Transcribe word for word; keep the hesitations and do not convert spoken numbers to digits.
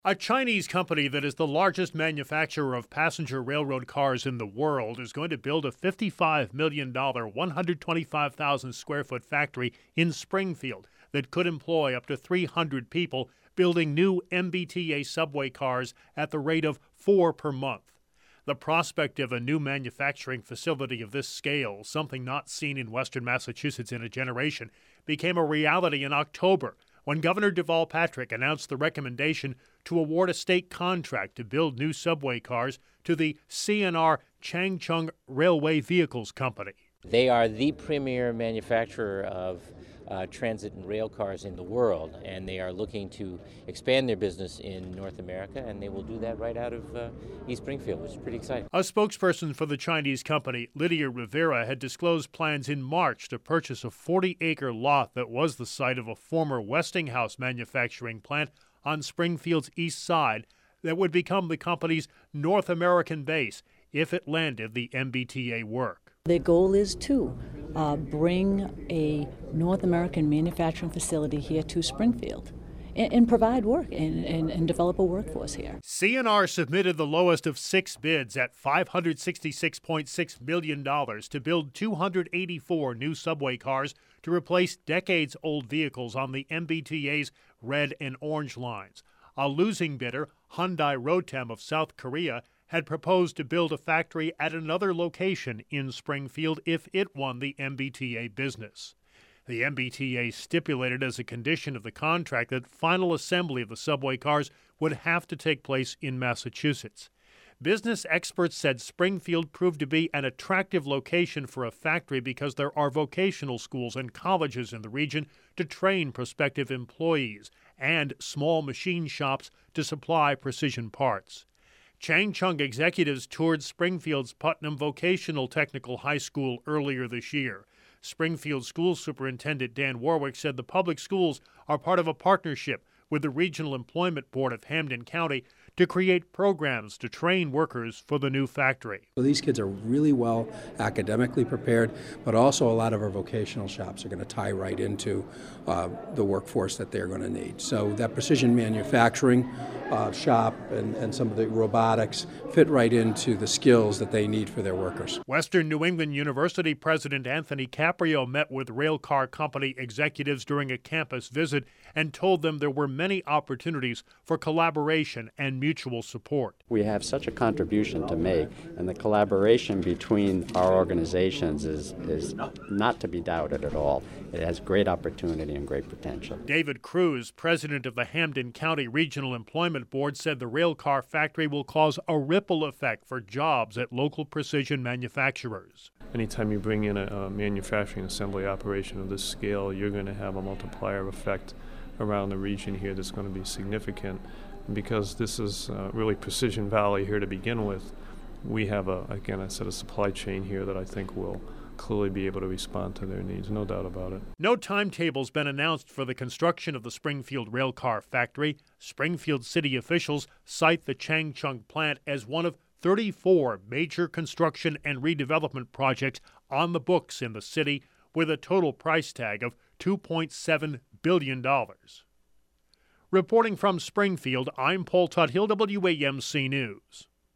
A Chinese company that is the largest manufacturer of passenger railroad cars in the world is going to build a fifty-five million dollars, one hundred twenty-five thousand square foot factory in Springfield that could employ up to three hundred people, building new M B T A subway cars at the rate of four per month. The prospect of a new manufacturing facility of this scale, something not seen in western Massachusetts in a generation, became a reality in October when Governor Deval Patrick announced the recommendation to award a state contract to build new subway cars to the C N R Changchun Railway Vehicles Company. They are the premier manufacturer of uh, transit and rail cars in the world, and they are looking to expand their business in North America, and they will do that right out of uh, East Springfield, which is pretty exciting. A spokesperson for the Chinese company, Lydia Rivera, had disclosed plans in March to purchase a forty acre lot that was the site of a former Westinghouse manufacturing plant on Springfield's east side that would become the company's North American base if it landed the M B T A work. Their goal is to uh, bring a North American manufacturing facility here to Springfield and, and provide work and, and, and develop a workforce here. C N R submitted the lowest of six bids at five hundred sixty-six point six million dollars to build two hundred eighty-four new subway cars to replace decades-old vehicles on the M B T A's red and orange lines. A losing bidder, Hyundai Rotem of South Korea, had proposed to build a factory at another location in Springfield if it won the M B T A business. The M B T A stipulated as a condition of the contract that final assembly of the subway cars would have to take place in Massachusetts. Business experts said Springfield proved to be an attractive location for a factory because there are vocational schools and colleges in the region to train prospective employees and small machine shops to supply precision parts. Changchun executives toured Springfield's Putnam Vocational Technical High School earlier this year. Springfield School Superintendent Dan Warwick said the public schools are part of a partnership with the Regional Employment Board of Hampden County to create programs to train workers for the new factory. So these kids are really well academically prepared, but also a lot of our vocational shops are going to tie right into uh, the workforce that they're going to need. So that precision manufacturing uh, shop and, and some of the robotics fit right into the skills that they need for their workers. Western New England University President Anthony Caprio met with railcar company executives during a campus visit and told them there were many opportunities for collaboration and mutual support. We have such a contribution to make, and the collaboration between our organizations is, is not to be doubted at all. It has great opportunity and great potential. David Cruz, president of the Hampden County Regional Employment Board, said the railcar factory will cause a ripple effect for jobs at local precision manufacturers. Anytime you bring in a, a manufacturing assembly operation of this scale, you're going to have a multiplier effect around the region here that's going to be significant. And because this is uh, really Precision Valley here to begin with, we have, a, again, I said, a supply chain here that I think will clearly be able to respond to their needs, no doubt about it. No timetable's been announced for the construction of the Springfield railcar factory. Springfield city officials cite the Changchun plant as one of thirty-four major construction and redevelopment projects on the books in the city, with a total price tag of two point seven billion dollars. Reporting from Springfield, I'm Paul Tuthill, W A M C News.